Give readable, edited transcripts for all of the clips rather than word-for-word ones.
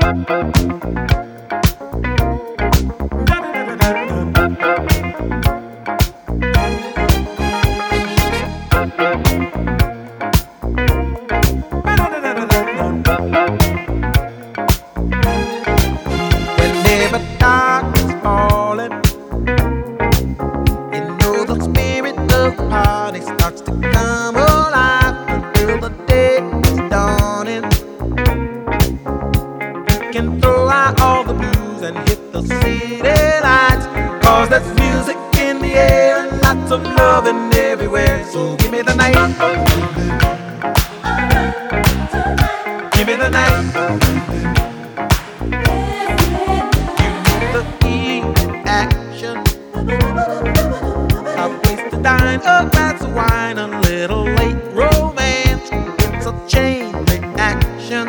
Whenever dark is falling, you know the spirit of the party starts to come alive until the day is dawning. You can throw out all the blues and hit the city lights, 'cause there's music in the air and lots of loving everywhere. So give me the night, give me the night. Dine, a glass of wine, a little late romance. It's a chain reaction.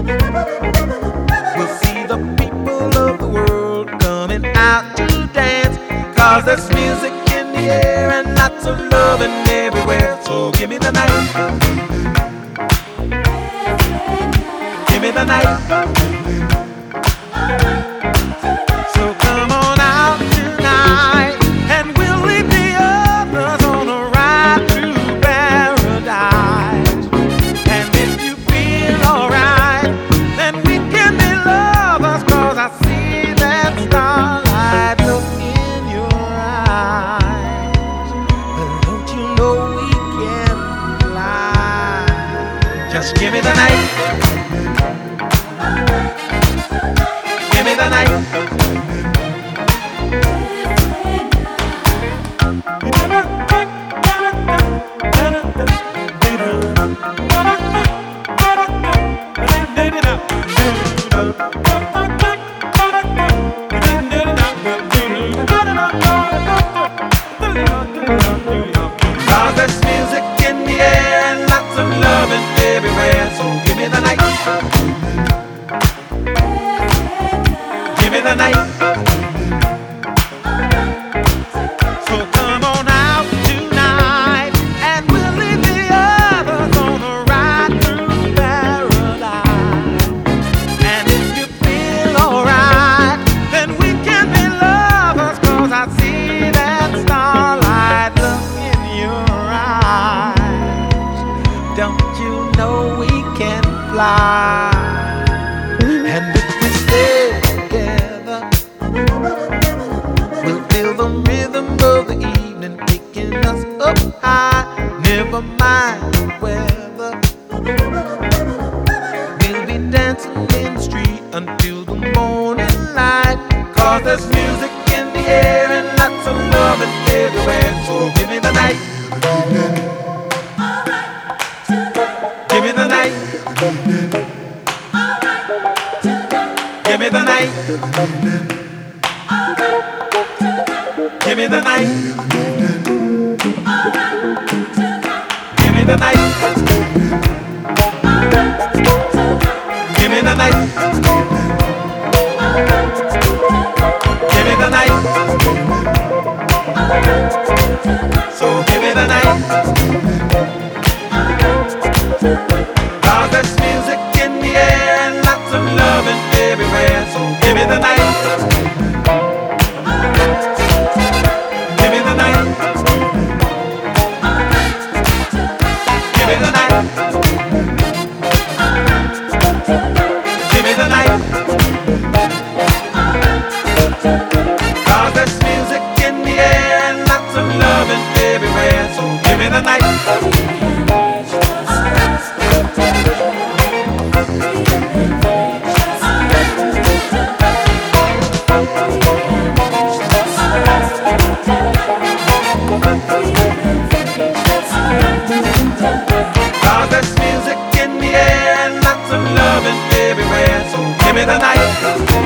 We'll see the people of the world coming out to dance, 'cause there's music in the air and lots of loving everywhere. So give me the night, give me the night. So come on out tonight and we'll leave the others on a ride through paradise. And if you feel alright, then we can be lovers, 'cause I see that starlight look in your eyes. But don't you know we can fly? Just give me the night, give me the night. Cause there's music in the air and lots of loving everywhere. So give me the night, give me the night. So come on out tonight and we'll leave the others on a ride through paradise. And if you feel alright, then we can be lovers, 'cause I see that starlight look in your eyes. Don't you know we can fly? And if we stay together, we'll feel the rhythm of the evening taking us up high. Never mind the weather, we'll be dancing in the street until the morning light. 'Cause there's music in the air and lots of loving everywhere. So give me the night, give me the night, give me the night, give me the night, give me the night, give me the night, give me the night. So give me the night, 'cause there's music in the air and lots of loving everywhere. So give me the night, give me the night, give me the night, give me the night. 'Cause there's music in the air and lots of loving everywhere. So give me the night. Cause there's music in the air and lots of loving everywhere. So give me the night.